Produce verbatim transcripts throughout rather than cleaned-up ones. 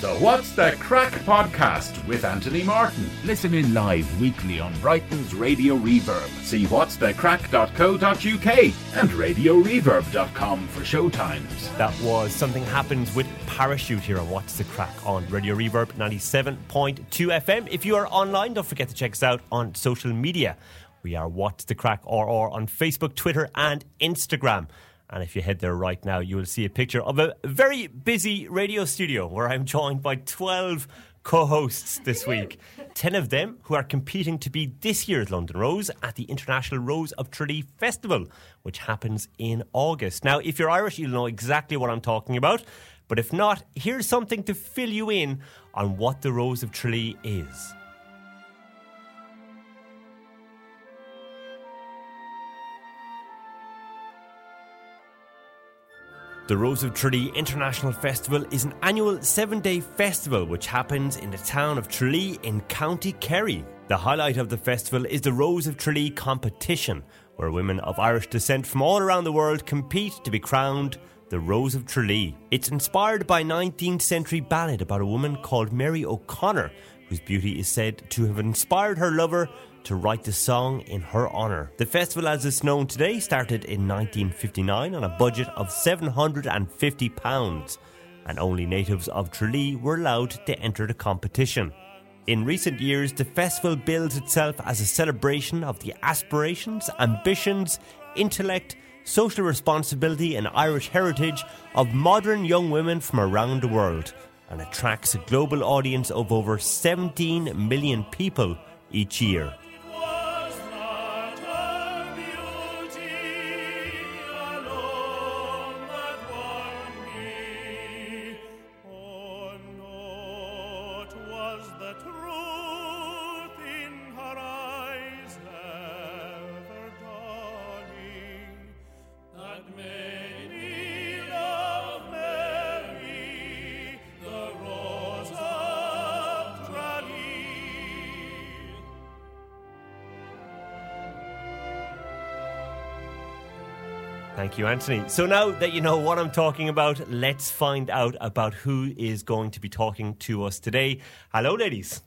The What's the Crack podcast with Anthony Martin. Listen in live weekly on Brighton's Radio Reverb. See whats the crack dot co dot uk and radio reverb dot com for showtimes. That was Something Happens with Parachute here on What's the Crack on Radio Reverb ninety-seven point two F M. If you are online, don't forget to check us out on social media. We are What's the Crack R R on Facebook, Twitter and Instagram. And if you head there right now, you will see a picture of a very busy radio studio where I'm joined by twelve co-hosts this week. ten of them who are competing to be this year's London Rose at the International Rose of Tralee Festival, which happens in August. Now, if you're Irish, you'll know exactly what I'm talking about. But if not, here's something to fill you in on what the Rose of Tralee is. The Rose of Tralee International Festival is an annual seven-day festival which happens in the town of Tralee in County Kerry. The highlight of the festival is the Rose of Tralee competition, where women of Irish descent from all around the world compete to be crowned the Rose of Tralee. It's inspired by a nineteenth century ballad about a woman called Mary O'Connor, whose beauty is said to have inspired her lover to write the song in her honour. The festival, as it's known today, started in nineteen fifty-nine on a budget of seven hundred fifty pounds, and only natives of Tralee were allowed to enter the competition. In recent years, the festival bills itself as a celebration of the aspirations, ambitions, intellect, social responsibility and Irish heritage of modern young women from around the world, and attracts a global audience of over seventeen million people each year. Thank you, Anthony. So now that you know what I'm talking about, let's find out about who is going to be talking to us today. Hello, ladies.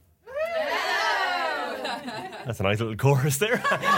Hello. That's a nice little chorus there.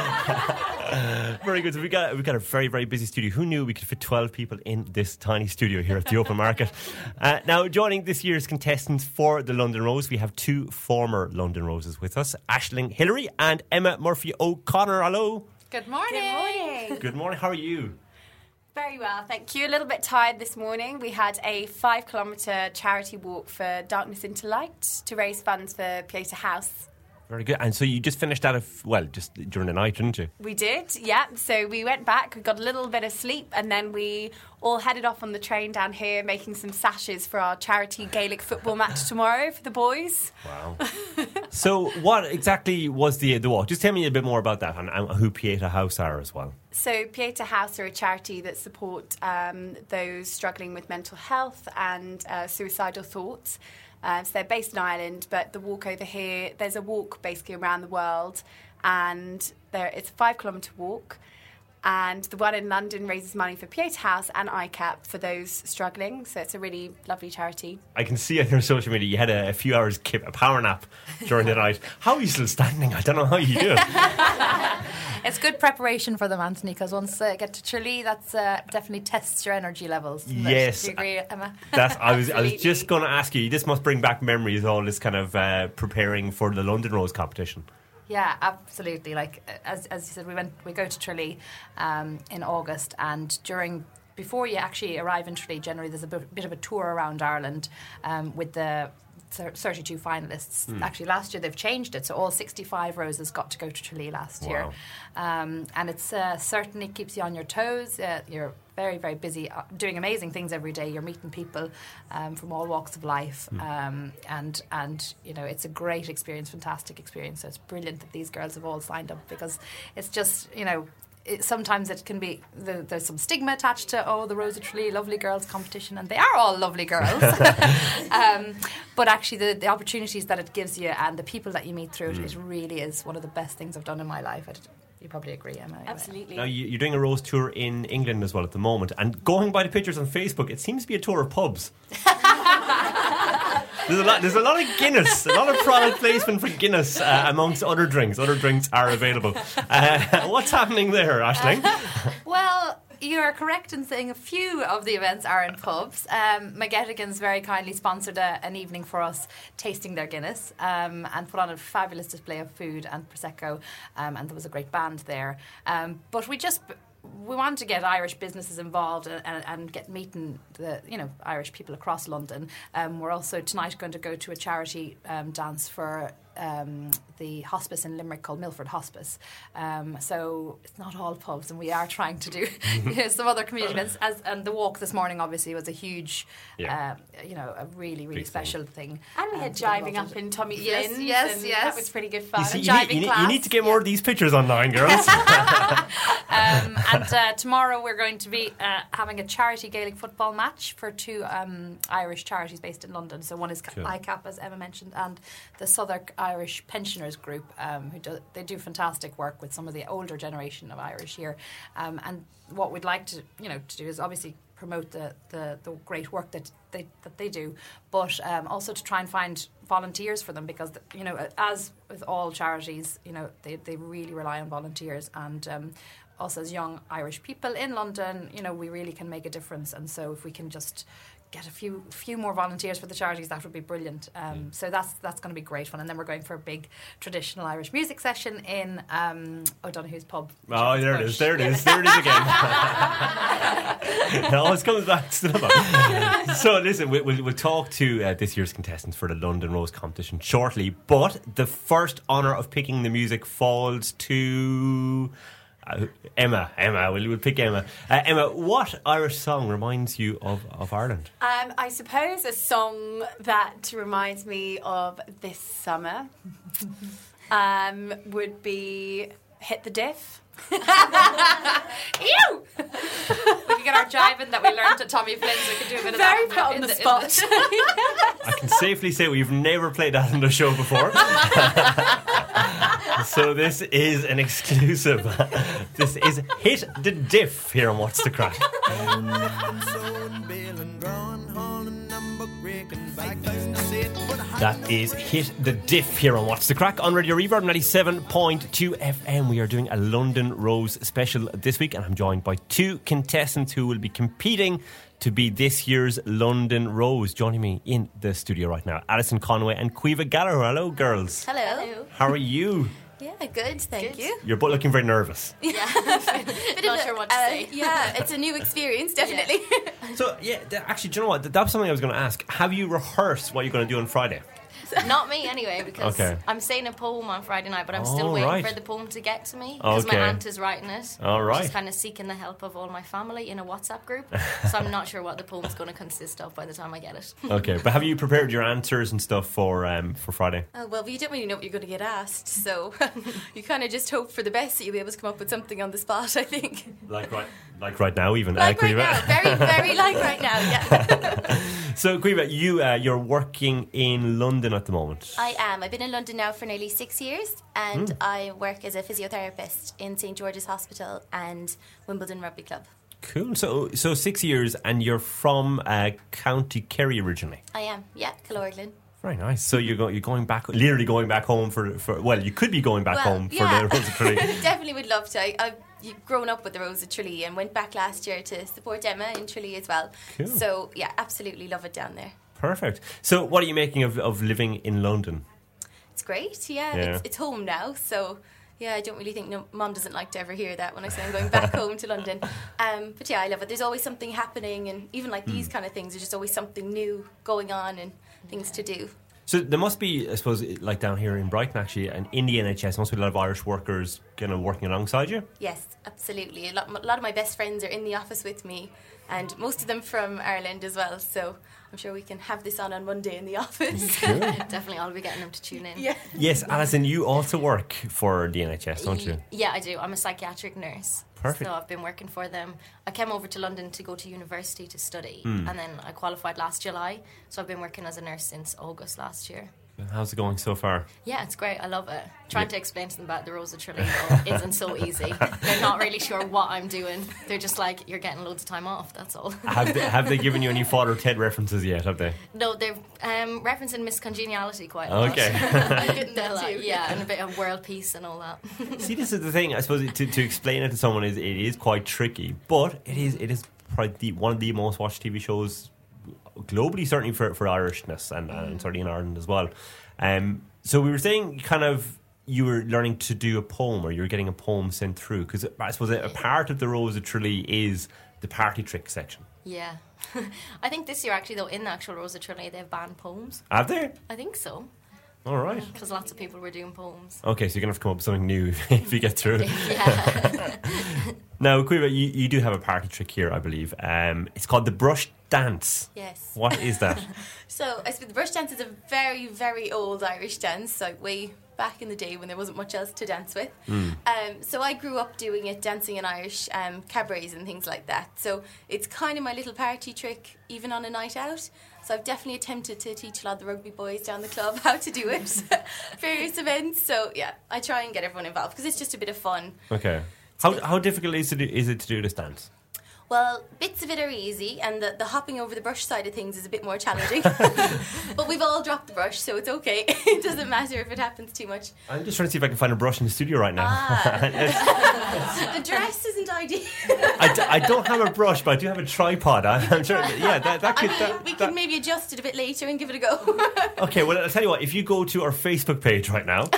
Very good. So we got we've got a very very busy studio. Who knew we could fit twelve people in this tiny studio here at the Open Market? Uh, now, joining this year's contestants for the London Rose, we have two former London Roses with us: Aisling Hillary and Emma Murphy O'Connor. Hello. Good morning. Good morning. Good morning. How are you? Very well, thank you. A little bit tired this morning. We had a five kilometre charity walk for Darkness into Light to raise funds for Pieta House. Very good. And so you just finished that, of, well, just during the night, didn't you? We did, yeah. So we went back, we got a little bit of sleep, and then we all headed off on the train down here making some sashes for our charity Gaelic football match tomorrow for the boys. Wow. So what exactly was the, the walk? Just tell me a bit more about that and, and who Pieta House are as well. So Pieta House are a charity that support um, those struggling with mental health and uh, suicidal thoughts. Uh, so they're based in Ireland, but the walk over here, there's a walk basically around the world, and there it's a five kilometre walk. And the one in London raises money for Pieta House and I C A P for those struggling. So it's a really lovely charity. I can see on your social media you had a, a few hours kip, a power nap during the night. How are you still standing? I don't know how you do it. It's good preparation for them, Anthony, because once they uh, get to Tralee, that's uh, definitely tests your energy levels. Yes. Do you agree, Emma? That's, I was I was just going to ask you, this must bring back memories, all this kind of uh, preparing for the London Rose competition. Yeah, absolutely. Like as as you said, we went we go to Tralee um, in August, and during before you actually arrive in Tralee, generally there's a bit, bit of a tour around Ireland um, with the thirty-two finalists. Mm. Actually, last year they've changed it, so all sixty-five roses got to go to Tralee last wow. year, um, and it's uh, certainly keeps you on your toes. Uh, you're very, very busy, uh, doing amazing things every day. You're meeting people um, from all walks of life, mm. um, and and you know it's a great experience, fantastic experience. So it's brilliant that these girls have all signed up, because it's just you know. It, sometimes it can be the, there's some stigma attached to oh the Rose of Tralee lovely girls competition, and they are all lovely girls um, but actually the, the opportunities that it gives you and the people that you meet through it, mm. it really is one of the best things I've done in my life. I, you probably agree, Emma. Absolutely. Now you're doing a Rose tour in England as well at the moment, and going by the pictures on Facebook, it seems to be a tour of pubs. There's a lot. There's a lot of Guinness. A lot of product placement for Guinness uh, amongst other drinks. Other drinks are available. Uh, what's happening there, Aisling? Well, you are correct in saying a few of the events are in pubs. Um, McGettigan's very kindly sponsored a, an evening for us tasting their Guinness um, and put on a fabulous display of food and Prosecco, um, and there was a great band there. Um, but we just... we want to get Irish businesses involved and, and, and get meeting the you know Irish people across London. Um, we're also tonight going to go to a charity um, dance for um, the hospice in Limerick called Milford Hospice. Um, so it's not all pubs, and we are trying to do you know, some other community events. As, and the walk this morning obviously was a huge, yeah. uh, you know, a really really Big special thing. thing. And we um, had to get jiving involved up in. in Tommy Yes, Flynn's. yes, and yes. That was pretty good fun. You, see, A you, jiving need, you, need, class. you need to get more of these pictures online, girls. um, and uh, tomorrow we're going to be uh, having a charity Gaelic football match for two um, Irish charities based in London. So one is Cool. I CAP, as Emma mentioned, and the Southwark Irish Pensioners Group, um, who do, they do fantastic work with some of the older generation of Irish here. Um, and what we'd like to, you know, to do is obviously promote the, the, the great work that they that they do, but um, also to try and find volunteers for them, because you know, as with all charities, you know, they, they really rely on volunteers, and um, us as young Irish people in London, you know, we really can make a difference. And so if we can just get a few few more volunteers for the charities, that would be brilliant. Um, so that's that's going to be great fun. And then we're going for a big traditional Irish music session in um, O'Donoghue's pub. Oh, there it is, there it is, there it is again. It always comes back to the So listen, we, we'll, we'll talk to uh, this year's contestants for the London Rose competition shortly, but the first honour of picking the music falls to... Uh, Emma, Emma, we'll, we'll pick Emma. Uh, Emma, what Irish song reminds you of, of Ireland? Um, I suppose a song that reminds me of this summer um, would be Hit the Diff. Ew! We could get our jiving that we learned at Tommy Flynn's. We could do a bit of Very that. put on in the, in spot. I can safely say we've never played that on the show before. So this is an exclusive. This is Hit the Diff here on What's the Crack. That is Hit the Diff here on What's the Crack on Radio Reverb ninety-seven point two F M. We are doing a London Rose special this week, and I'm joined by two contestants who will be competing to be this year's London Rose. Joining me in the studio right now, Alison Conway and Caoimhe Gallagher. Hello, girls. Hello. Hello. How are you? Yeah, good, thank Good. you. You're both looking very nervous. Yeah, not sure what to uh, say. Yeah, it's a new experience, definitely. So, yeah, th- actually, do you know what? Th- That's something I was going to ask. Have you rehearsed what you're going to do on Friday? Not me, anyway, because Okay. I'm saying a poem on Friday night, but I'm Oh, still waiting right. for the poem to get to me, because Okay. my aunt is writing it. All right. She's kind of seeking the help of all my family in a WhatsApp group, so I'm not sure what the poem's going to consist of by the time I get it. Okay, but have you prepared your answers and stuff for um, for Friday? Oh, well, you don't really know what you're going to get asked, so you kind of just hope for the best that you'll be able to come up with something on the spot, I think. Like right, like right now, even. Like uh, right Caoimhe? now, very, very like right now, yeah. So, Caoimhe, you uh, you're working in London at the moment. I am. I've been in London now for nearly six years, and Hmm. I work as a physiotherapist in Saint George's Hospital and Wimbledon Rugby Club. Cool. So, so six years, and you're from uh, County Kerry originally. I am, yeah, Killorglin. Very nice. So you're go, you're going back, literally going back home for, for well, you could be going back Well, home for yeah. the Rose of Tralee. Definitely would love to. I, I've grown up with the Rose of Tralee and went back last year to support Emma in Tralee as well. Cool. So, yeah, absolutely love it down there. Perfect. So, what are you making of, of living in London? It's great, yeah. Yeah. It's, it's home now, so yeah, I don't really think no, Mum doesn't like to ever hear that when I say I'm going back home to London. Um, but yeah, I love it. There's always something happening, and even like these kind of things, there's just always something new going on and things to do. So there must be, I suppose, like down here in Brighton, actually, and in the N H S, there must be a lot of Irish workers kind of working alongside you. Yes, absolutely. A lot, a lot of my best friends are in the office with me, and most of them from Ireland as well. So I'm sure we can have this on on Monday in the office. Definitely, I'll be getting them to tune in. Yeah. Yes, Alison, you also work for the N H S, don't you? Yeah, I do. I'm a psychiatric nurse. Perfect. So I've been working for them. I came over to London to go to university to study, Hmm. and then I qualified last July. So I've been working as a nurse since August last year. How's it going so far? Yeah, it's great. I love it. Trying yeah. to explain to them about the Rose of Tralee though isn't so easy. They're not really sure what I'm doing. They're just like, you're getting loads of time off, that's all. Have they, have they given you any Father Ted references yet, have they? No, they're um, referencing Miss Congeniality quite a lot. Okay. like, yeah, and a bit of world peace and all that. See, this is the thing, I suppose, to, to explain it to someone, is it is quite tricky, but it is it is probably the, one of the most watched T V shows globally, certainly for, for Irishness, and, mm. and certainly in Ireland as well. Um, so we were saying kind of you were learning to do a poem, or you were getting a poem sent through, because I suppose a part of the Rose of Tralee is the party trick section. Yeah. I think this year actually though, in the actual Rose of Tralee, they've banned poems. Have they? I think so. All right. Because lots of people were doing poems. Okay, so you're going to have to come up with something new if you get through. Yeah. Now, Caoimhe, you, you do have a party trick here, I believe. Um, it's called the brush dance. Yes. What is that? So, I suppose the brush dance is a very, very old Irish dance, like way back in the day when there wasn't much else to dance with. Mm. Um, so I grew up doing it, dancing in Irish um, cabarets and things like that. So it's kind of my little party trick, even on a night out. So I've definitely attempted to teach a lot of the rugby boys down the club how to do it, various events. So yeah, I try and get everyone involved because it's just a bit of fun. Okay. How how difficult is it, is it to do this dance? Well, bits of it are easy, and the, the hopping over the brush side of things is a bit more challenging. But we've all dropped the brush, so it's okay. It doesn't matter if it happens too much. I'm just trying to see if I can find a brush in the studio right now. Ah. The dress isn't ideal. I, d- I don't have a brush, but I do have a tripod. I, I'm sure. Yeah, that, that could. That, we that. can maybe adjust it a bit later and give it a go. Okay, well, I'll tell you what. If you go to our Facebook page right now,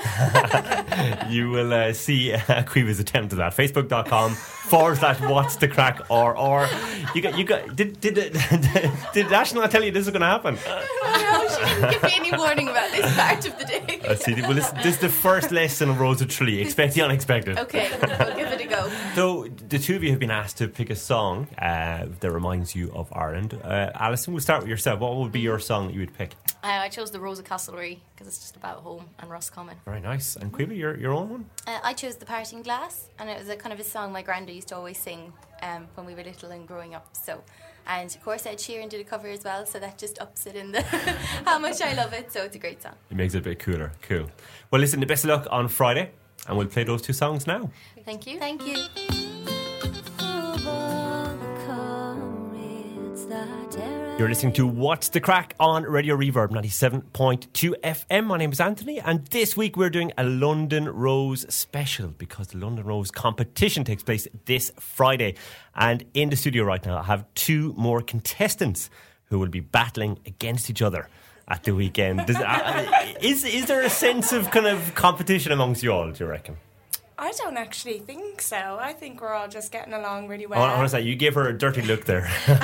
you will uh, see uh, Caoimhe's attempt at that. Facebook.com forward slash what's the crack or or you got you got did did did, did Ash not tell you this is going to happen? No, she didn't give me any warning about this part of the day. I see. Well, this, this is the first lesson of Rose of Tralee. Expect the unexpected. Okay, we'll give it a go. So the two of you have been asked to pick a song uh, that reminds you of Ireland. Uh, Alison, we'll start with yourself. What would be your song that you would pick? Uh, I chose the Rose of Castlereagh because it's just about home and Roscommon. Very nice. And Caoimhe, your your own one? Uh, I chose The Parting Glass, and it was a kind of a song my granda used to always sing um, when we were little and growing up. So, and of course Ed Sheeran did a cover as well, so that just ups it in the how much I love it. So it's a great song. It makes it a bit cooler. Cool. Well, listen, the best of luck on Friday, and we'll play those two songs now. Thank you. Thank you. You're listening to What's the Crack on Radio Reverb ninety-seven point two F M. My name is Anthony, and this week we're doing a London Rose special because the London Rose competition takes place this Friday. And in the studio right now I have two more contestants who will be battling against each other at the weekend. Does, uh, is, is there a sense of kind of competition amongst you all, do you reckon? I don't actually think so. I think we're all just getting along really well. Oh, honestly, you gave her a dirty look there. It's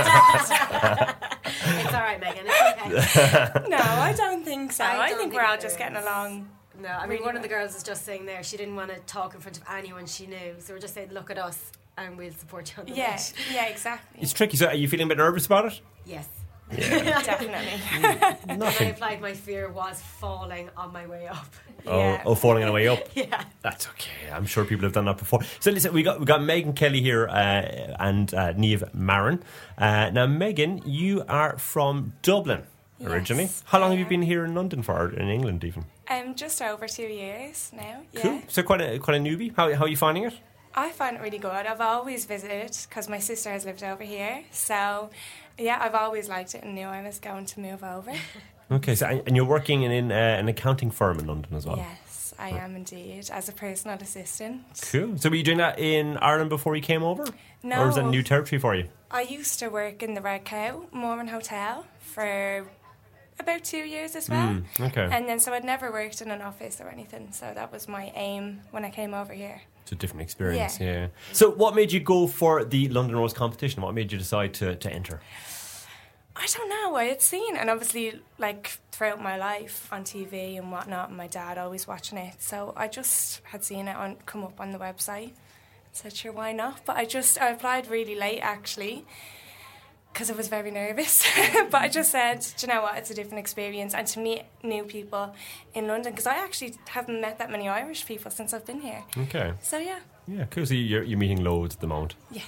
all right, Megan. It's okay. No, I don't think so. I, I think think we're all it just is. getting along. No, I mean, really one well. of the girls was just saying there she didn't want to talk in front of anyone she knew, so we're just saying, look at us and we'll support you on the Yeah, match. yeah, exactly. It's tricky. So are you feeling a bit nervous about it? Yes. Yeah. Definitely. Nothing. I applied my fear was falling on my way up. Oh, Yeah. oh, falling on the way up. Yeah. That's okay. I'm sure people have done that before. So listen, we got we got Megan Kelly here uh, and uh, Niamh Marin. Uh, now, Megan, you are from Dublin originally. Yes, How long I have you am. been here in London for? Or in England, even? Um, just over two years now. Yeah. Cool. So quite a quite a newbie. How how are you finding it? I find it really good. I've always visited because my sister has lived over here. So, yeah, I've always liked it and knew I was going to move over. Okay. So and you're working in, in uh, an accounting firm in London as well. Yes, I am indeed, as a personal assistant. Cool. So were you doing that in Ireland before you came over? No. Or was that new territory for you? I used to work in the Red Cow Mormon Hotel for about two years as well. Mm, okay. And then so I'd never worked in an office or anything, so that was my aim when I came over here. It's a different experience, yeah. Yeah. So what made you go for the London Rose competition? What made you decide to, to enter? I don't know, I had seen, and obviously like throughout my life on T V and whatnot, and my dad always watching it, so I just had seen it on come up on the website. Said sure, why not? But I just I applied really late actually because I was very nervous. But I just said, do you know what, it's a different experience, and to meet new people in London, because I actually haven't met that many Irish people since I've been here. Okay. So yeah. Yeah, cool. So you're, you're meeting loads at the moment. Yes.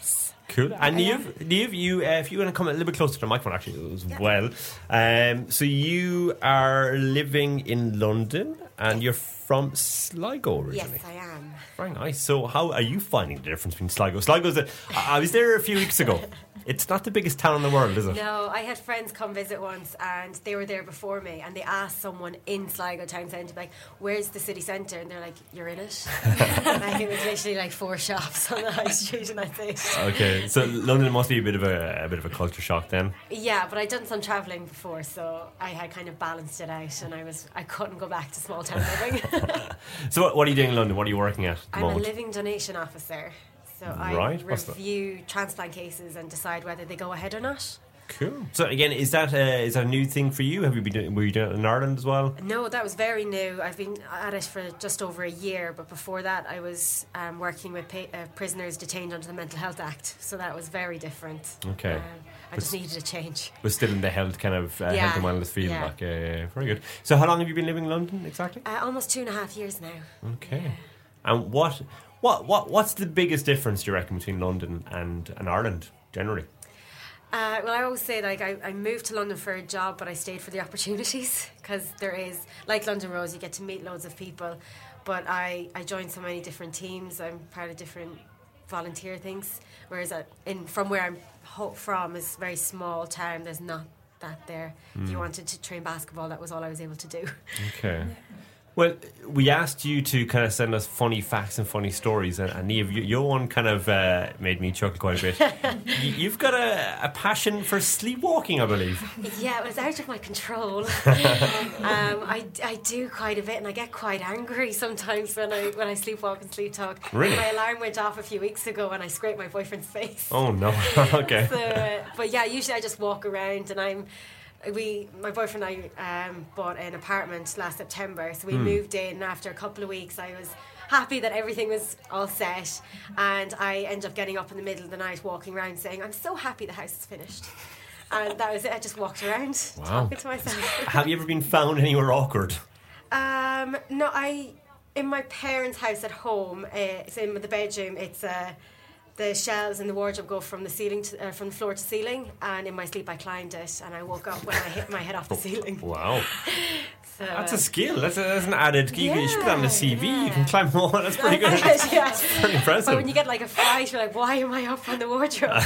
Cool. And Niamh, Niamh, you, uh, if you want to come a little bit closer to the microphone, actually, as Yeah. well. Um, so you are living in London, and you're from Sligo originally. Yes, I am. Very nice. So how are you finding the difference between Sligo? Sligo's a, I I was there a few weeks ago. It's not the biggest town in the world, is it? No, I had friends come visit once and they were there before me and they asked someone in Sligo town centre, like, where's the city centre? And they're like, you're in it. Like, it was literally like four shops on the high street and that's it. Okay, so London must be a bit of a, a bit of a culture shock then. Yeah, but I'd done some travelling before, so I had kind of balanced it out and I was I couldn't go back to small town living. So what, what are you doing in London? What are you working at at the I'm moment? a living donation officer. So I Right, what's that? review transplant cases and decide whether they go ahead or not. Cool. So again, is that a, is that a new thing for you? Have you been doing, were you doing it in Ireland as well? No, that was very new. I've been at it for just over a year, but before that I was um, working with pa- uh, prisoners detained under the Mental Health Act, so that was very different. Okay. Um, I just needed a change. Was still in the health kind of uh, Yeah, health and wellness field. yeah. Like, uh, very good. So how long have you been living in London exactly? Uh, almost two and a half years now. Okay. And what what what what's the biggest difference, do you reckon, between London and, and Ireland generally? Uh, well, I always say, like, I, I moved to London for a job, but I stayed for the opportunities because there is, like London Rose, you get to meet loads of people. But I, I joined so many different teams. I'm part of different volunteer things. Whereas at, in from where I'm ho- from is a very small town. There's not that there. If you wanted to train basketball, that was all I was able to do. Okay. Well, we asked you to kind of send us funny facts and funny stories, and, and Niamh, you, your one kind of uh, made me chuckle quite a bit. you, you've got a, a passion for sleepwalking, I believe. Yeah, it was out of my control. um, I, I do quite a bit, and I get quite angry sometimes when I when I sleepwalk and sleep talk. Really? My alarm went off a few weeks ago, and I scraped my boyfriend's face. Oh no. Okay. So, uh, but yeah, usually I just walk around, and I'm. We, my boyfriend and I um, bought an apartment last September, so we Hmm. moved in. After a couple of weeks, I was happy that everything was all set, and I ended up getting up in the middle of the night, walking around, saying, "I'm so happy the house is finished." And that was it. I just walked around, Wow. talking to myself. Have you ever been found anywhere awkward? Um, no, I in my parents' house at home. Uh, it's in the bedroom. It's uh, the shelves in the wardrobe go from the ceiling to, uh, from the floor to ceiling, and in my sleep I climbed it, and I woke up when I hit my head off the ceiling. Wow. So, That's a skill. That's, a, that's an added. You, you should put that on the C V. Yeah, You can yeah. climb the wall. That's pretty good. yeah. Pretty impressive. But when you get like a fright, you're like, why am I up on the wardrobe?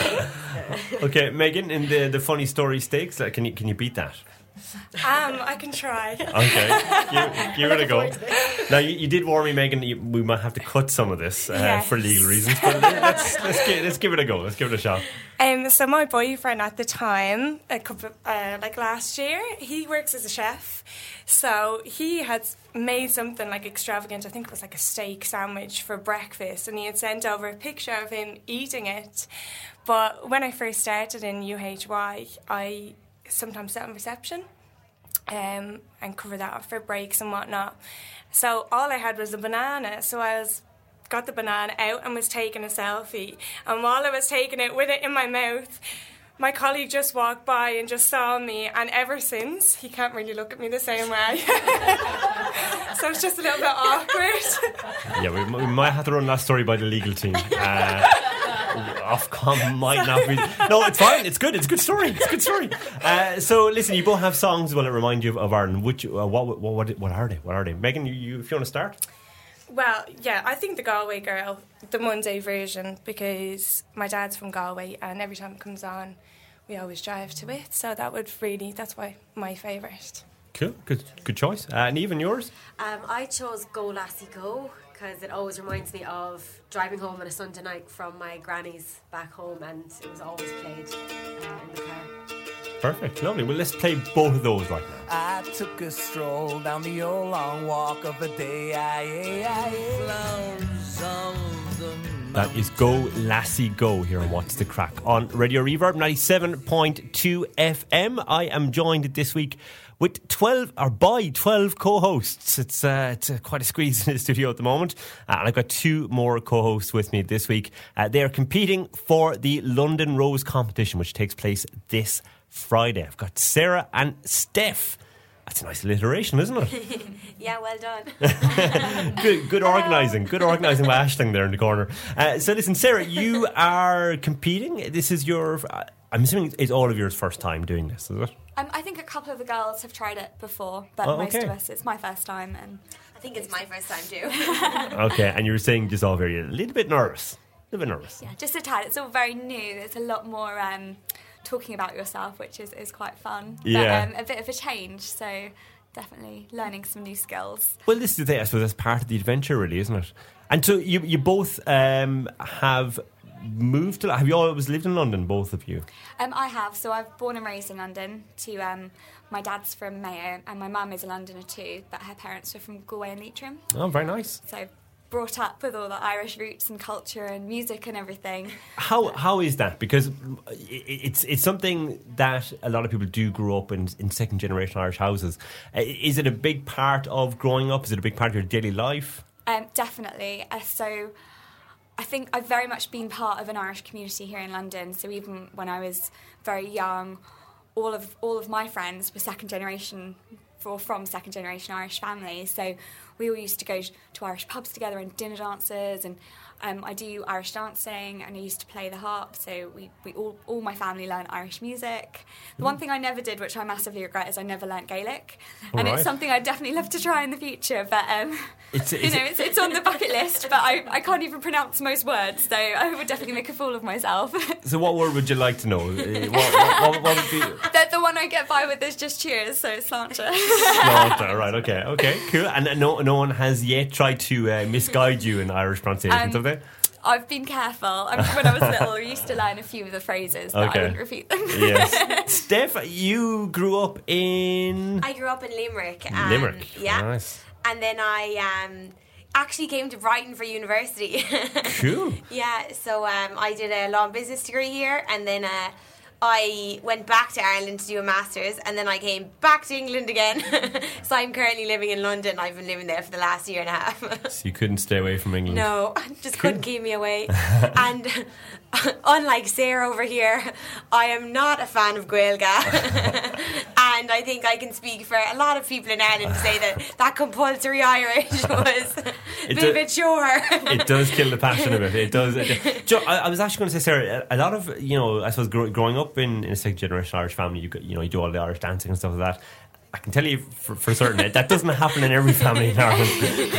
Okay, Megan, in the, the funny story stakes, uh, can you can you beat that? Um, I can try. Okay, give, give it a go. Now, you, you did warn me, Megan, that you, we might have to cut some of this uh, Yes. for legal reasons, but let's, let's, give, let's give it a go. Let's give it a shot. Um, so my boyfriend at the time, a couple, uh, like last year, he works as a chef. So he had made something like extravagant. I think it was like a steak sandwich for breakfast, and he had sent over a picture of him eating it. But when I first started in U H Y, I sometimes sit on reception um, and cover that up for breaks and whatnot. So all I had was a banana. So I was got the banana out and was taking a selfie. And while I was taking it with it in my mouth, my colleague just walked by and just saw me, and ever since, he can't really look at me the same way. So it's just a little bit awkward. Yeah, we, we might have to run that story by the legal team. Uh, Ofcom might not be. No, it's fine. It's good. It's a good story. It's a good story. Uh, so, listen, you both have songs that remind you of, of Ireland. Which, uh, what, what, what, what are they? What are they? Megan, you, you, if you want to start. Well, yeah, I think the Galway Girl, the Monday version, because my dad's from Galway, and every time it comes on, we always drive to it. So that would really, that's why my favourite. Cool. Good good choice. Uh, and even yours? Um, I chose Go Lassie Go because it always reminds me of driving home on a Sunday night from my granny's back home, and it was always played uh, in the car. Perfect. Lovely. Well, let's play both of those right now. I took a stroll down the old long walk of the day. I, I, flowers of the That is Go Lassie Go here on What's the Crack on Radio Reverb ninety-seven point two F M. I am joined this week with twelve, or by twelve co-hosts. It's, uh, it's uh, quite a squeeze in the studio at the moment. Uh, and I've got two more co-hosts with me this week. Uh, they are competing for the London Rose competition, which takes place this Friday. I've got Sarah and Steph. That's a nice alliteration, isn't it? Yeah, well done. good good organising. Good organising by Aisling there in the corner. Uh, so listen, Sarah, you are competing. This is your... Uh, I'm assuming it's all of yours first time doing this, is it? Um, I think a couple of the girls have tried it before, but Oh, most okay. of us, it's my first time. And I think it's my first time too. Okay, and you were saying just all very... A little bit nervous. A little bit nervous. yeah, just a tad. It's all very new. There's a lot more um, talking about yourself, which is, is quite fun. Yeah. But um, a bit of a change, so definitely learning some new skills. Well, this is the thing, I suppose that's part of the adventure, really, isn't it? And so you you both um, have moved to... Have you always lived in London, both of you? Um, I have. So I've born and raised in London. To um, my dad's from Mayo, and my mum is a Londoner too, but her parents were from Galway and Leitrim. Oh, very nice. So brought up with all the Irish roots and culture and music and everything. How how is that? Because it's it's something that a lot of people do grow up in in second generation Irish houses. Uh, Is it a big part of growing up? Is it a big part of your daily life? Um, definitely. Uh, so I think I've very much been part of an Irish community here in London. So even when I was very young, all of all of my friends were second generation or from second generation Irish families. So we all used to go to Irish pubs together and dinner dances, and um, I do Irish dancing, and I used to play the harp. So we, we all all my family learned Irish music. The one thing I never did, which I massively regret, is I never learnt Gaelic, and Right. it's something I'd definitely love to try in the future. But um, It's- you it's- know, it's, it's on the bucket list. But I, I can't even pronounce most words, so I would definitely make a fool of myself. So what word would you like to know? Uh, What, what, what, what would be... the, the one I get by with is just cheers, so it's slancher. Slaughter, right, okay, okay, cool. And no, no one has yet tried to uh, misguide you in Irish pronunciations, Um, have they? I've been careful. I mean, when I was little, I used to learn a few of the phrases, but Okay. I wouldn't repeat them. Yes. Steph, you grew up in... I grew up in Limerick. Um, Limerick, Yeah. nice. And then I um, actually came to Brighton for university. Cool. Yeah, so um, I did a law and business degree here, and then uh, I went back to Ireland to do a master's, and then I came back to England again. So I'm currently living in London. I've been living there for the last year and a half. So you couldn't stay away from England? No, just couldn't keep me away. And unlike Sarah over here, I am not a fan of Gaeilge. And I think I can speak for a lot of people in Ireland to say that that compulsory Irish was a It bit, do- bit sure. It does kill the passion of it. It does. It, Jo, I, I was actually going to say, Sarah, a a lot of, you know, I suppose grow, growing up in, in a second generation Irish family, you got, you know, you do all the Irish dancing and stuff like that. I can tell you for, for certain that that doesn't happen in every family in Ireland.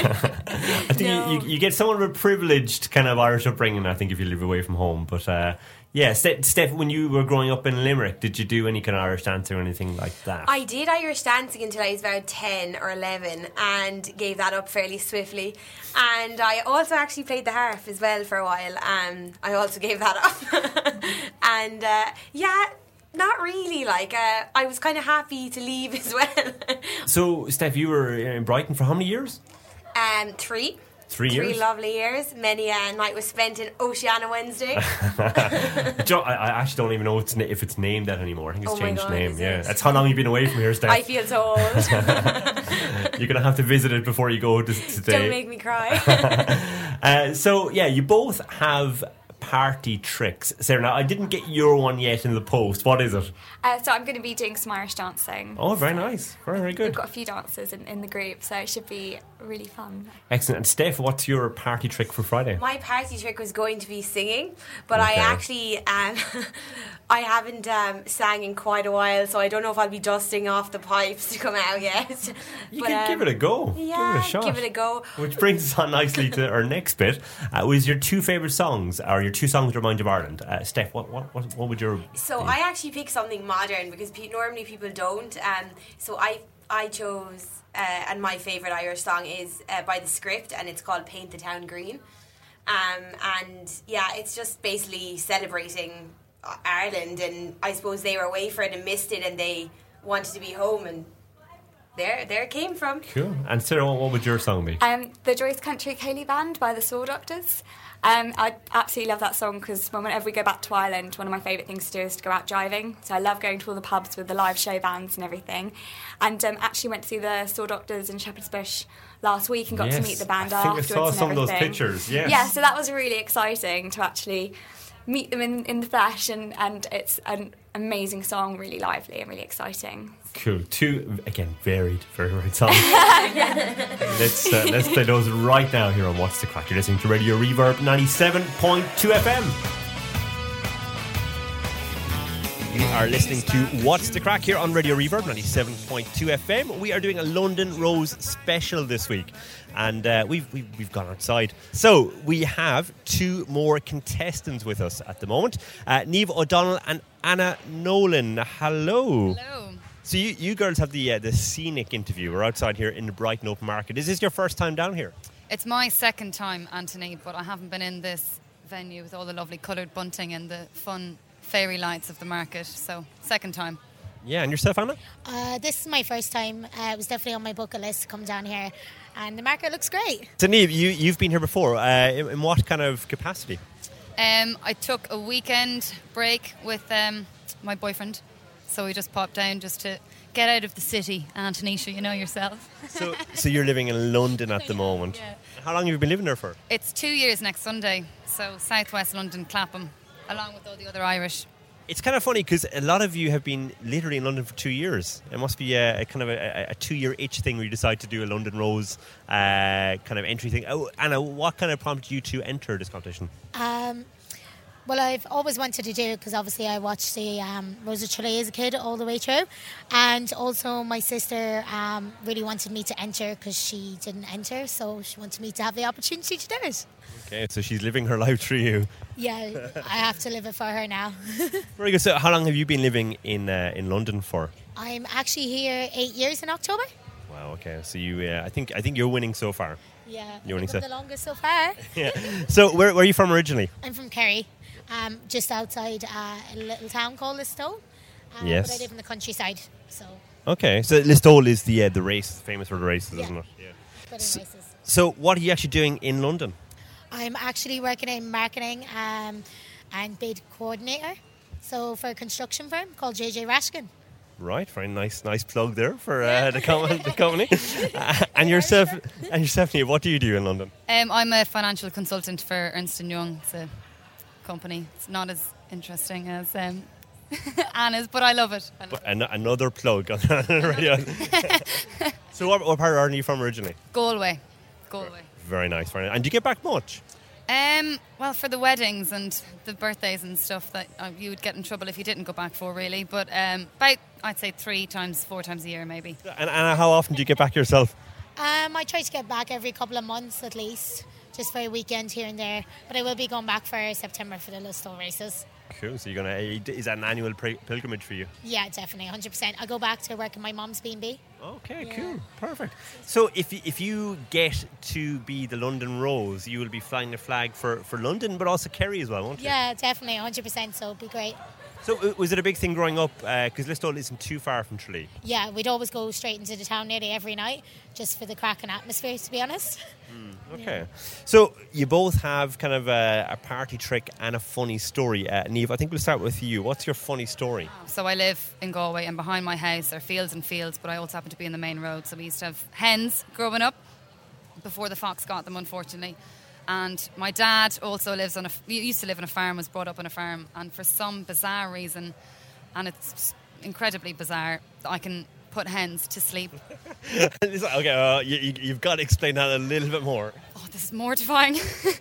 I think No. you, you, you get somewhat of a privileged kind of Irish upbringing, I think, if you live away from home. But uh, yeah, Ste- Steph, when you were growing up in Limerick, did you do any kind of Irish dancing or anything like that? I did Irish dancing until I was about ten or eleven and gave that up fairly swiftly. And I also actually played the harp as well for a while. Um, I also gave that up. And uh, yeah, not really. Like, uh, I was kind of happy to leave as well. So, Steph, you were in Brighton for how many years? um, three. Three years? Three lovely years. Many a night was spent in Oceana Wednesday. Jo, I, I actually don't even know if it's, na- if it's named that anymore. I think it's Oh my changed God, name. is Yeah, it? that's how long you've been away from here, Steph. I feel so old. You're going to have to visit it before you go to, today. Don't make me cry. uh, so, yeah, you both have party tricks. Sarah, now, I didn't get your one yet in the post. What is it? Uh, so I'm going to be doing some Irish dancing. Oh, very nice. Very, very We've good. got a few dancers in, in the group, so it should be really fun. Excellent. And Steph, what's your party trick for Friday? My party trick was going to be singing, but I Okay. actually um, I haven't um, sang in quite a while, so I don't know if I'll be dusting off the pipes to come out yet. You But, can um, give it a go. Yeah, give it a shot. give it a go. Which brings us on nicely to our next bit. Uh, was your two favourite songs, or your two songs that remind you of Ireland? Uh, Steph, what, what, what, what would your... So I actually picked something modern because pe- normally people don't. Um, so I I chose, uh, and my favourite Irish song is uh, by The Script, and it's called Paint the Town Green. Um, and yeah, it's just basically celebrating uh, Ireland, and I suppose they were away for it and missed it, and they wanted to be home, and there there it came from. Cool. And Sarah, what, what would your song be? Um, the Joyce Country Ceilidh Band by the Soul Doctors. Um, I absolutely love that song because whenever we go back to Ireland, one of my favourite things to do is to go out driving. So I love going to all the pubs with the live show bands and everything. And um, actually went to see the Soul Doctors in Shepherd's Bush last week and got Yes, to meet the band I think I afterwards saw and some of those everything. pictures, yes. Yeah, so that was really exciting to actually meet them in, in the flesh, and, and it's an amazing song, really lively and really exciting. Cool. Two, again, varied, very varied songs. let's, uh, let's play those right now here on What's the Crack. You're listening to Radio Reverb ninety-seven point two F M. You are listening to What's the Crack here on Radio Reverb ninety-seven point two F M. We are doing a London Rose special this week, and uh, we've, we've we've gone outside. So we have two more contestants with us at the moment, uh, Niamh O'Donnell and Anna Nolan. Hello. Hello. So you, you girls have the uh, the scenic interview. We're outside here in the Brighton Open Market. Is this your first time down here? It's my second time, Anthony, but I haven't been in this venue with all the lovely coloured bunting and the fun fairy lights of the market. So, second time. Yeah, and yourself, Anna? Uh, this is my first time. Uh, it was definitely on my bucket list to come down here, and the market looks great. So Niamh, you, you've been here before. Uh, in, in what kind of capacity? Um, I took a weekend break with um, my boyfriend. So we just popped down just to get out of the city. Anthony, sure you know yourself. So, so you're living in London at the moment. Yeah. How long have you been living there for? It's two years next Sunday. So southwest London, Clapham, along with all the other Irish. It's kind of funny because a lot of you have been literally in London for two years. It must be a, a kind of a, a two-year itch thing where you decide to do a London Rose uh, kind of entry thing. Oh, Anna, what kind of prompted you to enter this competition? Um, well, I've always wanted to do it because obviously I watched the um, Rose of Tralee as a kid all the way through, and also my sister um, really wanted me to enter because she didn't enter, so she wanted me to have the opportunity to do it. Okay, so she's living her life through you. Yeah, I have to live it for her now. Very good. So how long have you been living in uh, in London for? I'm actually here eight years in October. Wow. Okay. So you, uh, I think, I think you're winning so far. Yeah, you're winning so so. the longest so far. Yeah. So where, where are you from originally? I'm from Kerry, um, just outside uh, a little town called Listowel. Uh, Yes. But I live in the countryside, so. Okay. So Listowel is the uh, the race, famous for the races, Yeah. isn't it? Yeah. Good So, races. so what are you actually doing in London? I'm actually working in marketing um, and bid coordinator, so for a construction firm called J J Rashkin. Right, very nice, nice plug there for uh, the, com- the company. Uh, and yourself, and yourself, Niamh, what do you do in London? Um, I'm a financial consultant for Ernst and Young. It's a company. It's not as interesting as um, Anna's, but I love it. I love But an- another plug on the radio. So what, what part are you from originally? Galway. Galway. Very nice, very nice. And do you get back much? Um, well, for the weddings and the birthdays and stuff, that uh, you would get in trouble if you didn't go back for, really. But um, about, I'd say, three times, four times a year, maybe. And, and how often do you get back yourself? Um, I try to get back every couple of months at least, just for a weekend here and there. But I will be going back for September for the Listowel races. Cool. So you're gonna is that an annual pri- pilgrimage for you? Yeah, definitely, one hundred percent. I go back to work in my mum's B and B. Okay, Yeah. cool, perfect. So if you, if you get to be the London Rose, you will be flying the flag for, for London, but also Kerry as well, won't you? Yeah, definitely, one hundred percent, so it'd be great. So uh, was it a big thing growing up? Because Listowel isn't too far from Tralee. Yeah, we'd always go straight into the town nearly every night, just for the cracking atmosphere, to be honest. Okay. So you both have kind of a, a party trick and a funny story. Uh, Niamh, I think we'll start with you. What's your funny story? So I live in Galway, and behind my house are fields and fields, but I also happen to be in the main road. So we used to have hens growing up before the fox got them, unfortunately. And my dad also lives on a, he used to live on a farm, was brought up on a farm, and for some bizarre reason, and it's incredibly bizarre, I can put hens to sleep. It's like, okay, uh, you, you, you've got to explain that a little bit more. Oh, this is mortifying.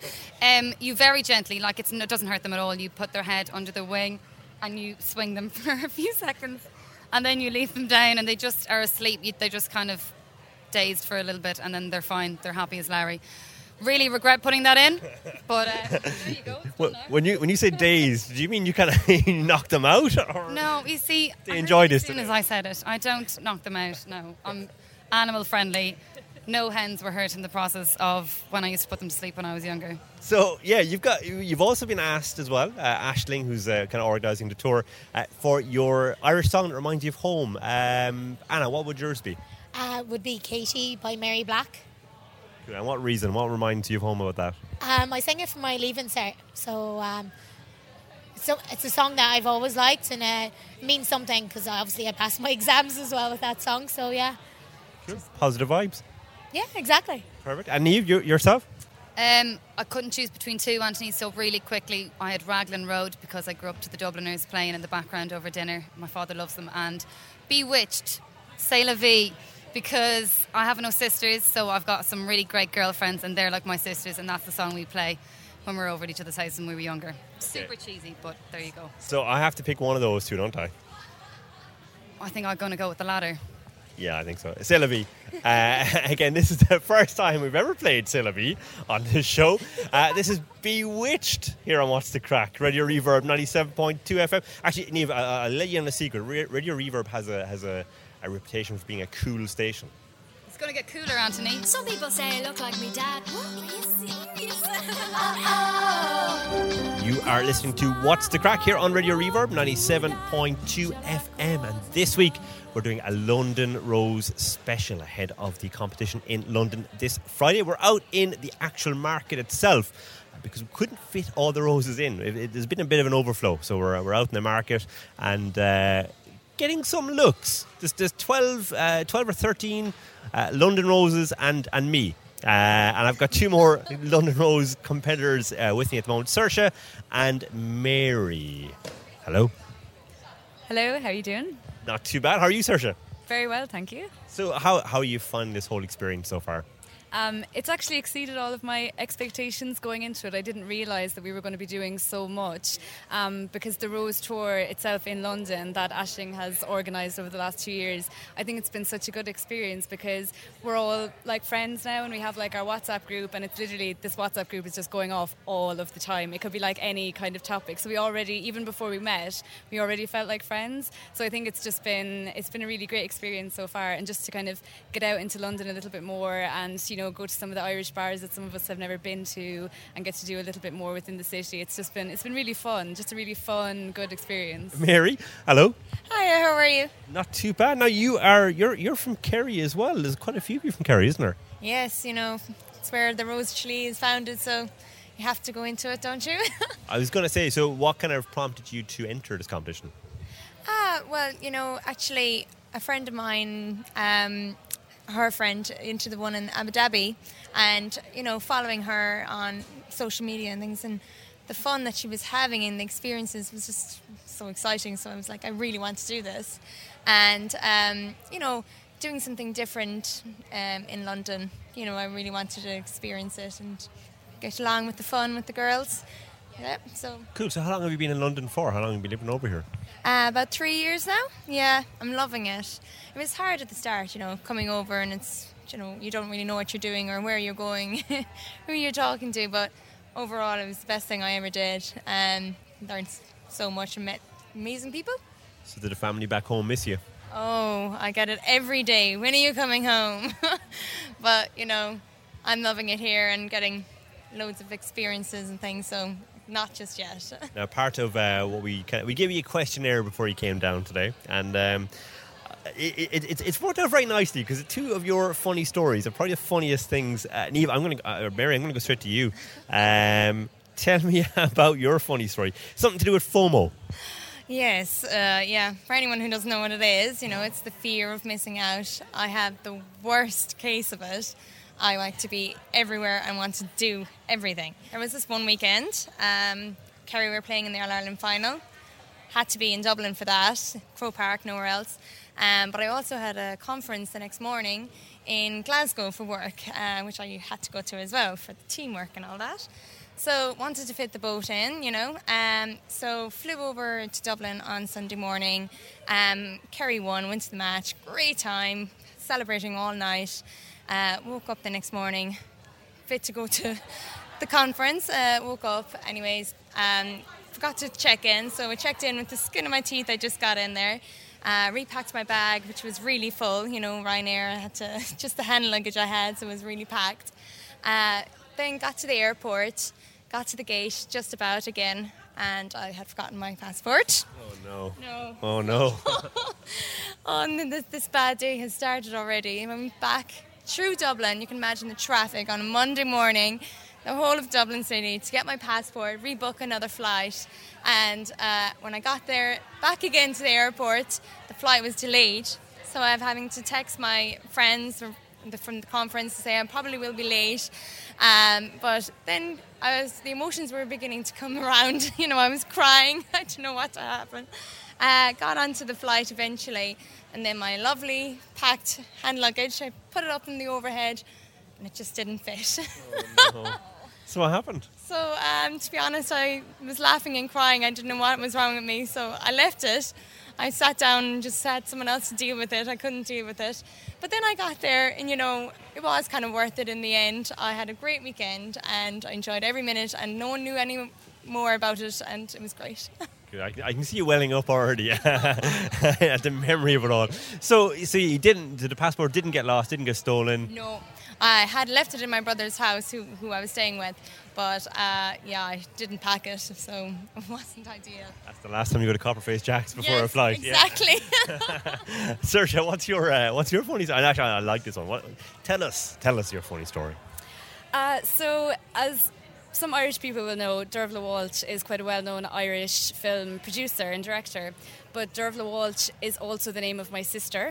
um, you very gently, like it's, it doesn't hurt them at all, you put their head under the wing and you swing them for a few seconds, and then you leave them down and they just are asleep. You, they're just kind of dazed for a little bit, and then they're fine. They're happy as Larry. Really regret putting that in, but uh, there you go. Well, when you when you say dazed, do you mean you kind of knock them out? Or No, you see, They I enjoyed really, this as soon today. as I said it, I don't knock them out. No, I'm animal friendly. No hens were hurt in the process of when I used to put them to sleep when I was younger. So yeah, you've got you've also been asked as well, uh, Aisling, who's uh, kind of organising the tour, uh, for your Irish song that reminds you of home. Um, Anna, what would yours be? Uh, would be Katie by Mary Black. And what reason? What reminds you of home about that? Um, I sang it for my leaving cert, so um, so it's a song that I've always liked, and uh, it means something because obviously I passed my exams as well with that song. So yeah, Sure. Positive vibes. yeah, exactly. Perfect. And Niamh, you, yourself? Um, I couldn't choose between two, Anthony, so really quickly I had Raglan Road because I grew up to the Dubliners playing in the background over dinner. My father loves them. And Bewitched C'est la vie. Because I have no sisters, so I've got some really great girlfriends, and they're like my sisters, and that's the song we play when we were over at each other's house when we were younger. Super cheesy, but there you go. So I have to pick one of those two, don't I? I think I'm going to go with the latter. Yeah, I think so. C'est la vie. Uh, again, this is the first time we've ever played C'est la vie on this show. Uh, this is Bewitched here on What's the Crack? Radio Reverb ninety-seven point two F M. Actually, Niamh, I'll, I'll let you in a secret. Radio Reverb has a has a, a reputation for being a cool station. It's going to get cooler, Anthony. Some people say I look like me dad. What? Are you serious? You are listening to What's the Crack here on Radio Reverb ninety-seven point two F M, and this week we're doing a London Rose special ahead of the competition in London this Friday. We're out in the actual market itself because we couldn't fit all the roses in. It, it, there's been a bit of an overflow, so we're, we're out in the market and uh, getting some looks. There's, there's twelve, uh, twelve or thirteen uh, London Roses and, and me. Uh, and I've got two more London Rose competitors uh, with me at the moment, Saoirse and Mary. Hello. Hello, how are you doing? Not too bad. How are you, Saoirse? Very well, thank you. So how how you find this whole experience so far? Um, it's actually exceeded all of my expectations going into it. I didn't realise that we were going to be doing so much um, because the Rose Tour itself in London that Aisling has organised over the last two years, I think it's been such a good experience because we're all like friends now and we have like our WhatsApp group, and it's literally, this WhatsApp group is just going off all of the time. It could be like any kind of topic. So we already, even before we met, we already felt like friends. So I think it's just been, it's been a really great experience so far, and just to kind of get out into London a little bit more and, you know, go to some of the Irish bars that some of us have never been to and get to do a little bit more within the city. It's just been, it's been really fun, just a really fun, good experience. Mary, hello. Hiya, how are you? Not too bad. Now you are, you're you're from Kerry as well. There's quite a few of you from Kerry, isn't there? Yes, you know, it's where the Rose Tralee is founded, so you have to go into it, don't you? I was going to say, so what kind of prompted you to enter this competition? Ah, well, you know, actually, a friend of mine, um, her friend, into the one in Abu Dhabi, and, you know, following her on social media and things, and the fun that she was having and the experiences was just so exciting. So I was like, I really want to do this. And, um, you know, doing something different um, in London, you know, I really wanted to experience it and get along with the fun with the girls. Yeah, so. Cool. So how long have you been in London for? How long have you been living over here? Uh, about three years now. Yeah, I'm loving it. It was hard at the start, you know, coming over, and it's, you know, you don't really know what you're doing or where you're going, who you're talking to, but overall it was the best thing I ever did. Um, learned so much and met amazing people. So did the family back home miss you? Oh, I get it every day. When are you coming home? But, you know, I'm loving it here and getting loads of experiences and things, so not just yet. Now, part of uh, what we kind of, we gave you a questionnaire before you came down today, and um, it, it, it, it's worked out very nicely because two of your funny stories are probably the funniest things. Uh, Niamh, I'm going to, uh, Mary, I'm going to go straight to you. Um, tell me about your funny story. Something to do with FOMO. Yes, uh, yeah. For anyone who doesn't know what it is, you know, it's the fear of missing out. I have the worst case of it. I like to be everywhere and want to do everything. There was this one weekend, um, Kerry were playing in the All-Ireland final. Had to be in Dublin for that, Crow Park, nowhere else. Um, but I also had a conference the next morning in Glasgow for work, uh, which I had to go to as well for the teamwork and all that. So wanted to fit the boat in, you know. Um, so flew over to Dublin on Sunday morning. Um, Kerry won, went to the match, great time, celebrating all night. Uh, woke up the next morning, fit to go to the conference. Uh, woke up, anyways, um, forgot to check in. So I checked in with the skin of my teeth. I just got in there, uh, repacked my bag, which was really full. You know, Ryanair, I had to, just the hand luggage I had, so it was really packed. Uh, then got to the airport, got to the gate just about again, and I had forgotten my passport. Oh no. No. Oh no. Oh, and then this, this bad day has started already. I went back through Dublin. You can imagine the traffic on a Monday morning, the whole of Dublin City, to get my passport, rebook another flight. And uh, when I got there, back again to the airport, the flight was delayed. So I'm having to text my friends from the, from the conference to say I probably will be late. Um, but then I was, the emotions were beginning to come around. You know, I was crying. I didn't know what to happen. Uh, got onto the flight eventually, And then my lovely packed hand luggage, I put it up in the overhead and it just didn't fit. Oh, no. So what happened? So um, to be honest, I was laughing and crying. I didn't know what was wrong with me, so I left it. I sat down and just had someone else to deal with it. I couldn't deal with it. But then I got there and, you know, it was kind of worth it in the end. I had a great weekend and I enjoyed every minute and no one knew any more about it and it was great. Good. I, I can see you welling up already at the memory of it all. So, so you didn't, the passport didn't get lost, didn't get stolen? No. I had left it in my brother's house, who, who I was staying with, but uh, yeah, I didn't pack it, so it wasn't ideal. That's the last time you go to Copperface Jack's before yes, a flight. Exactly. Yeah. Saoirse, what's your uh, what's your funny story? Actually, I like this one. What, tell us, tell us your funny story. Uh, so, as some Irish people will know, Dervla Walsh is quite a well-known Irish film producer and director, but Dervla Walsh is also the name of my sister.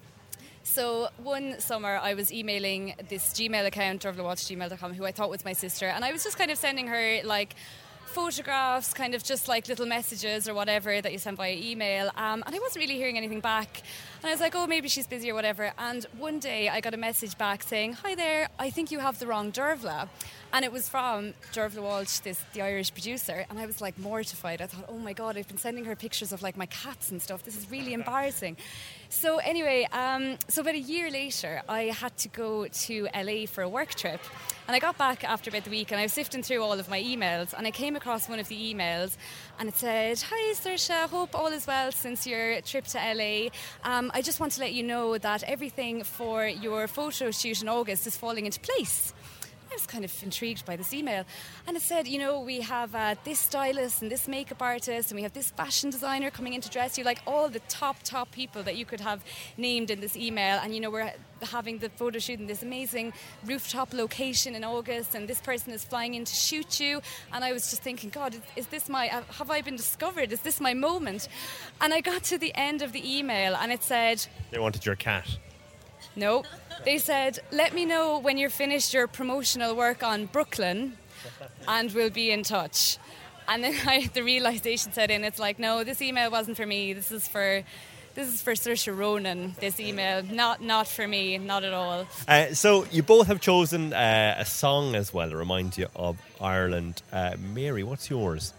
So one summer I was emailing this Gmail account, dervla walsh gmail dot com, who I thought was my sister, and I was just kind of sending her like photographs, kind of just like little messages or whatever that you send via email, um, and I wasn't really hearing anything back, and I was like, oh, maybe she's busy or whatever. And one day I got a message back saying, hi there, I think you have the wrong Dervla. And it was from Dervla Walsh, this the Irish producer, and I was like mortified. I thought, oh my God, I've been sending her pictures of like my cats and stuff. This is really embarrassing. So anyway, um, so about a year later, I had to go to L A for a work trip. And I got back after about the week and I was sifting through all of my emails and I came across one of the emails and it said, hi Saoirse, hope all is well since your trip to L A. Um, I just want to let you know that everything for your photo shoot in August is falling into place. I was kind of intrigued by this email, and it said, you know, we have uh, this stylist and this makeup artist and we have this fashion designer coming in to dress you, like all the top top people that you could have named in this email. And you know, we're having the photo shoot in this amazing rooftop location in August and this person is flying in to shoot you. And I was just thinking, God, is, is this my uh, have I been discovered? Is this my moment? And I got to the end of the email and it said, they wanted your cat. No. They said, let me know when you're finished your promotional work on Brooklyn and we'll be in touch. And then I, the realisation set in. It's like, no, this email wasn't for me. This is for this is for Saoirse Ronan, this email. Not not for me, not at all. Uh, so you both have chosen uh, a song as well that reminds you of Ireland. Uh, Mary, what's yours?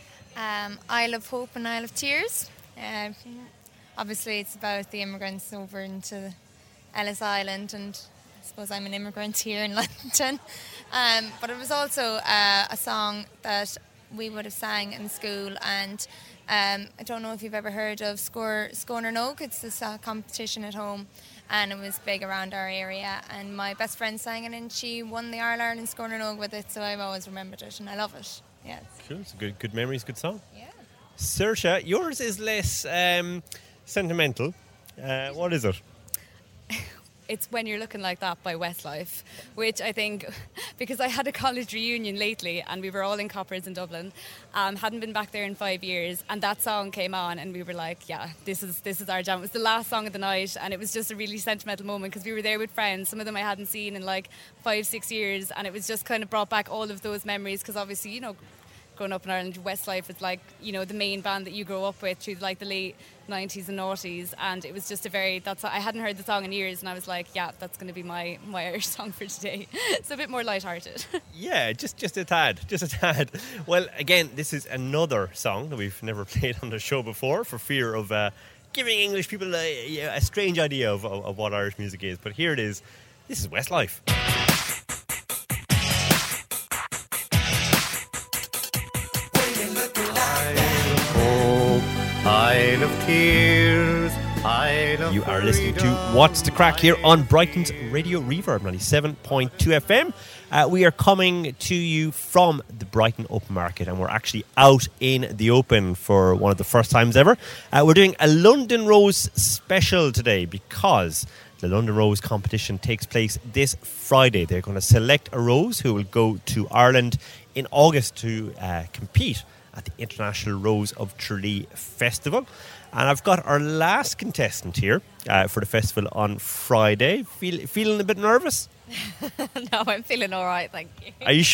Um, Isle of Hope and Isle of Tears. Uh, obviously, it's about the immigrants over into Ellis Island, and I suppose I'm an immigrant here in London. Um, but it was also uh, a song that we would have sang in school, and um, I don't know if you've ever heard of Score Sconer Nog. It's this uh, competition at home, and it was big around our area. And my best friend sang it, and she won the All Ireland Sconer Nog with it. So I've always remembered it, and I love it. Yeah, Cool. It's a good, good memories, good song. Yeah. Saoirse, yours is less um, sentimental. Uh, what is it? It's When You're Looking Like That by Westlife, which I think, because I had a college reunion lately and we were all in Coppers in Dublin, um, hadn't been back there in five years, and that song came on and we were like, yeah, this is this is our jam. It was the last song of the night and it was just a really sentimental moment because we were there with friends, some of them I hadn't seen in like five, six years, and it was just kind of brought back all of those memories because obviously, you know, growing up in Ireland, Westlife is like, you know, the main band that you grow up with through like the late nineties and noughties, and it was just a very, that's, I hadn't heard the song in years and I was like, yeah, that's going to be my, my Irish song for today. It's a bit more lighthearted. Yeah, just just a tad, just a tad. Well, again, this is another song that we've never played on the show before for fear of uh, giving English people a, a strange idea of, of, of what Irish music is, but here it is. This is Westlife. Isle of Tears, Isle of You are listening to What's the Crack here on Brighton's Radio Reverb ninety-seven point two F M. Uh, we are coming to you from the Brighton Open Market, and we're actually out in the open for one of the first times ever. Uh, we're doing a London Rose special today because the London Rose competition takes place this Friday. They're going to select a rose who will go to Ireland in August to uh, compete at the International Rose of Tralee Festival. And I've got our last contestant here uh, for the festival on Friday. Feel, feeling a bit nervous? No, I'm feeling all right, thank you. Are you sure?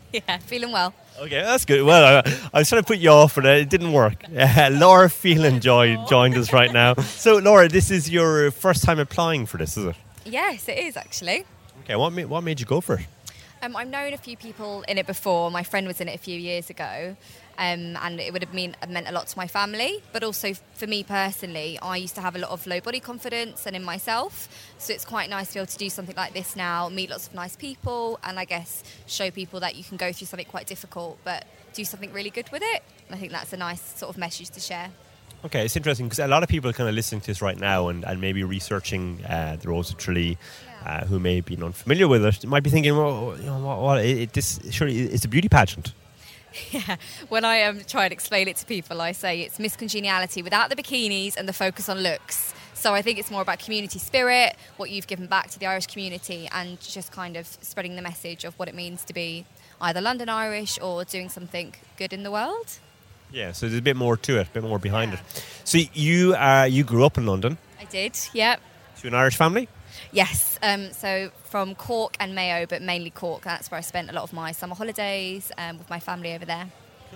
Yeah, feeling well. Okay, that's good. Well, I, I was trying to put you off, but it didn't work. Uh, Laura Phelan joined, joined us right now. So, Laura, this is your first time applying for this, is it? Yes, it is actually. Okay, what made, what made you go for it? Um, I've known a few people in it before. My friend was in it a few years ago, um, and it would have mean, meant a lot to my family. But also for me personally, I used to have a lot of low body confidence and in myself. So it's quite nice to be able to do something like this now, meet lots of nice people, and I guess show people that you can go through something quite difficult, but do something really good with it. And I think that's a nice sort of message to share. Okay, it's interesting because a lot of people are kind of listening to this right now and, and maybe researching uh, the Rose of Tralee, uh, who may be unfamiliar with it, might be thinking, well, you know, what, what it, it, this surely it's a beauty pageant. Yeah, when I um, try and explain it to people, I say it's Miss Congeniality without the bikinis and the focus on looks. So I think it's more about community spirit, what you've given back to the Irish community, and just kind of spreading the message of what it means to be either London Irish or doing something good in the world. Yeah, so there's a bit more to it, a bit more behind yeah. it. So you uh, you grew up in London. I did, yeah. So you're an Irish family? Yes, um, so from Cork and Mayo, but mainly Cork. That's where I spent a lot of my summer holidays um, with my family over there.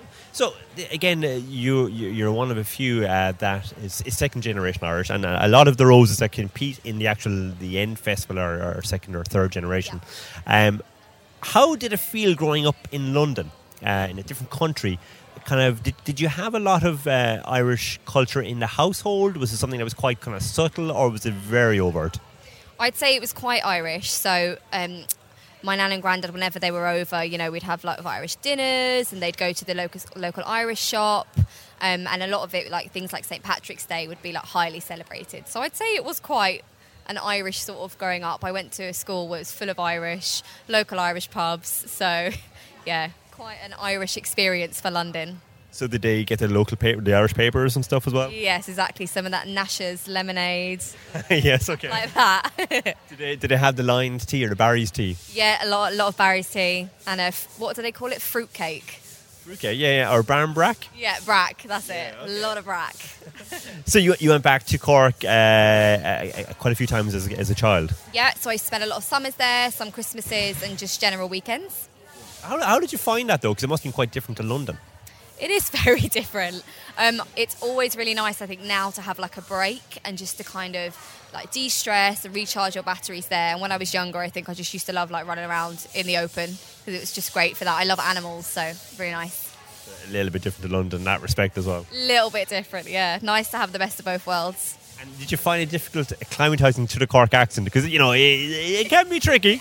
So again, uh, you you're one of a few uh, that is, is second generation Irish, and a lot of the roses that compete in the actual the End Festival are, are second or third generation. Yeah. Um, how did it feel growing up in London, uh, in a different country? Kind of, did, did you have a lot of uh, Irish culture in the household? Was it something that was quite kind of subtle, or was it very overt? I'd say it was quite Irish. So um, my nan and granddad, whenever they were over, you know, we'd have like Irish dinners, and they'd go to the local local Irish shop, um, and a lot of it, like things like Saint Patrick's Day, would be like highly celebrated. So I'd say it was quite an Irish sort of growing up. I went to a school where it was full of Irish, local Irish pubs. So yeah, quite an Irish experience for London. So did they get the local paper, the Irish papers and stuff as well? Yes, exactly. Some of that Nash's lemonade. Yes, okay. Like that. did they did they have the lined tea or the Barry's tea? Yeah, a lot, a lot of Barry's tea, and a f- what do they call it? Fruitcake. Fruitcake, yeah, yeah, or barnbrack. Yeah, brack. That's yeah, it. okay. A lot of brack. So you you went back to Cork uh, uh, quite a few times as as a child. Yeah, so I spent a lot of summers there, some Christmases, and just general weekends. How how did you find that though? Because it must have been quite different to London. It is very different. Um, it's always really nice, I think, now to have like a break and just to kind of like de-stress and recharge your batteries there. And when I was younger, I think I just used to love like running around in the open because it was just great for that. I love animals, so very nice. A little bit different to London in that respect as well. Little bit different, yeah. Nice to have the best of both worlds. And did you find it difficult acclimatising to the Cork accent? Because, you know, it, it can be tricky.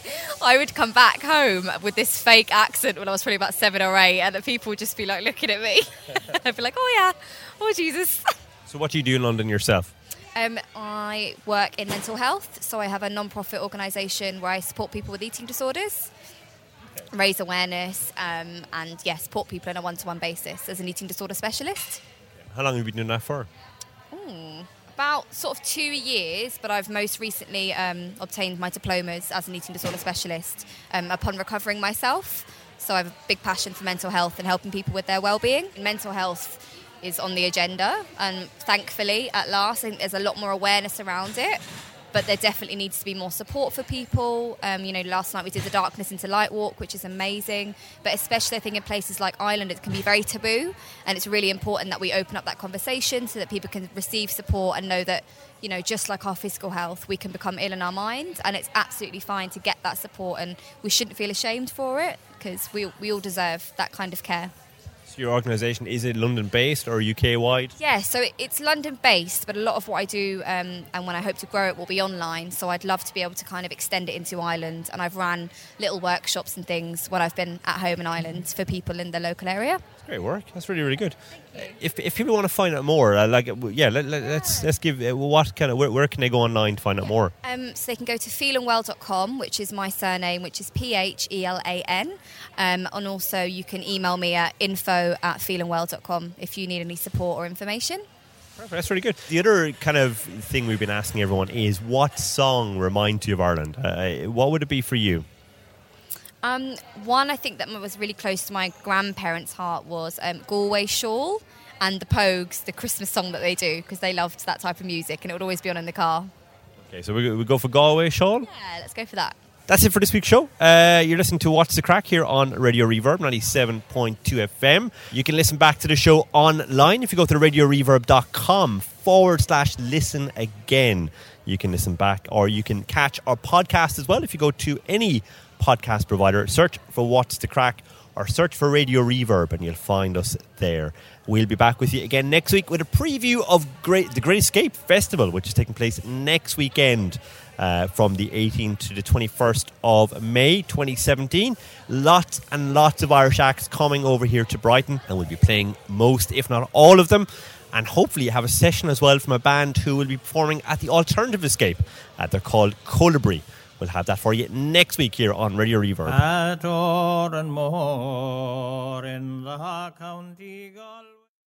I would come back home with this fake accent when I was probably about seven or eight, and the people would just be like looking at me. I'd be like, oh yeah, oh Jesus. So what do you do in London yourself? Um, I work in mental health, so I have a non-profit organisation where I support people with eating disorders, okay. raise awareness, um, and yeah, support people on a one-to-one basis as an eating disorder specialist. How long have you been doing that for? Ooh. About sort of two years, but I've most recently um, obtained my diplomas as an eating disorder specialist um, upon recovering myself. So I have a big passion for mental health and helping people with their well-being. Mental health is on the agenda, and thankfully, at last, I think there's a lot more awareness around it. But there definitely needs to be more support for people. Um, you know, last night we did the Darkness into Light walk, which is amazing. But especially I think in places like Ireland, it can be very taboo. And it's really important that we open up that conversation so that people can receive support and know that, you know, just like our physical health, we can become ill in our mind. And it's absolutely fine to get that support, and we shouldn't feel ashamed for it because we, we all deserve that kind of care. Your organisation, is it London-based or U K-wide? Yeah, so it's London-based, but a lot of what I do um, and when I hope to grow it will be online, so I'd love to be able to kind of extend it into Ireland, and I've ran little workshops and things when I've been at home in Ireland for people in the local area. Great work. That's really, really good. If if people want to find out more, uh, like yeah, let, let, let's let's give uh, what kind of where, where can they go online to find out more? Um, so they can go to feeling well dot com, which is my surname, which is P H E L A N, um, and also you can email me at info at feeling well dot com if you need any support or information. Perfect. That's really good. The other kind of thing we've been asking everyone is, what song reminds you of Ireland? Uh, what would it be for you? Um, one I think that was really close to my grandparents' heart was um, Galway Shawl and the Pogues, the Christmas song that they do, because they loved that type of music and it would always be on in the car. Okay, so we we go for Galway Shawl? Yeah, let's go for that. That's it for this week's show. Uh, you're listening to What's the Crack here on Radio Reverb ninety-seven point two F M. You can listen back to the show online if you go to radioreverb.com forward slash listen again. You can listen back, or you can catch our podcast as well if you go to any podcast provider. Search for What's the Crack or search for Radio Reverb and you'll find us there. We'll be back with you again next week with a preview of Great, the Great Escape Festival, which is taking place next weekend. Uh, from the eighteenth to the twenty-first of May twenty seventeen. Lots and lots of Irish acts coming over here to Brighton, and we'll be playing most, if not all of them. And hopefully have a session as well from a band who will be performing at the Alternative Escape. Uh, they're called Colibri. We'll have that for you next week here on Radio Reverb. At or and more in the County Galway.